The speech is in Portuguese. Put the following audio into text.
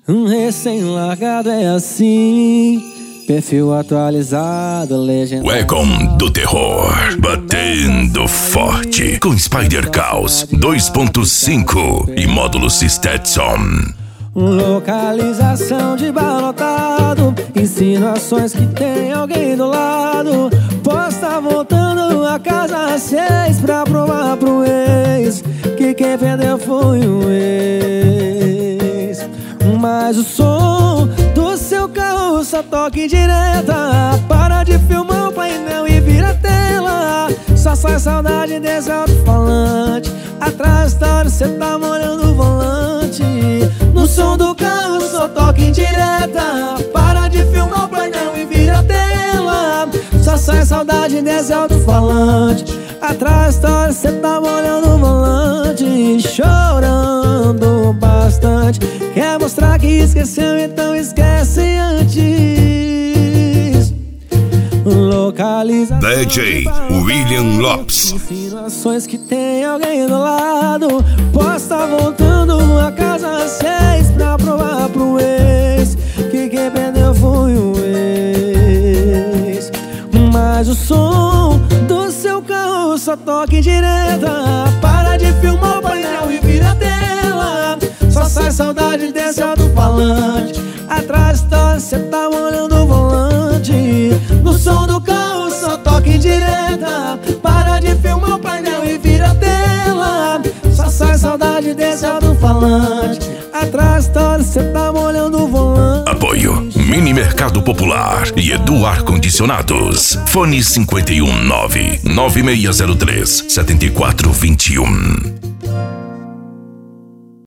Um recém-largado é assim, perfil atualizado, legenda. Welcome do terror, batendo forte, com Spider Caos 2.5 e módulos Stetson. Localização de bar lotado, insinuações que tem alguém do lado. Posso estar voltando a casa às 6 pra provar pro ex que quem perdeu foi o ex. Mas o som do seu carro só toca em direta. Para de filmar o painel e vira a tela. Só sai saudade desse alto-falante. Atrás da hora cê tá molhando o volante. No som do carro só toca em direta. Para de filmar o painel e vira a tela. Só sai saudade desse alto-falante. Atrás da hora cê tá molhando o volante. Chorando bastante. Quer mostrar que esqueceu, então esquece antes. Localiza DJ William Lopes. Insinuações que tem alguém do lado. Posso estar voltando a casa às 6 pra provar pro ex que quem perdeu foi o ex. Mas o som do seu carro só toca em direta. Para de filmar o painel e vira a tela. Só sai saudade desse alto-falante. Atrás da cê tá molhando o volante. No som do carro só toca em direta. Para de filmar o painel e vira a tela. Só sai saudade desse alto-falante. Atrás da cê tá molhando o volante. Apoio Mini Mercado Popular e Edu Ar-Condicionados. Fone 519 9603 7421.